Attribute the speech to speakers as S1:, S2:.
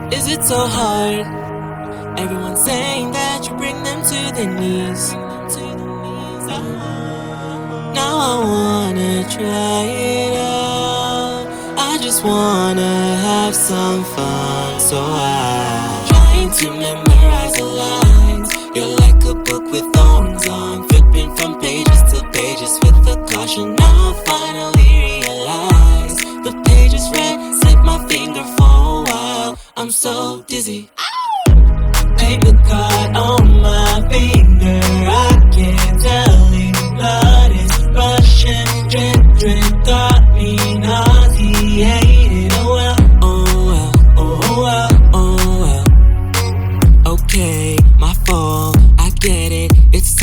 S1: Is it so hard? Everyone's saying that you bring them to their knees. Now I wanna try it out. I just wanna have some fun. So I'm trying to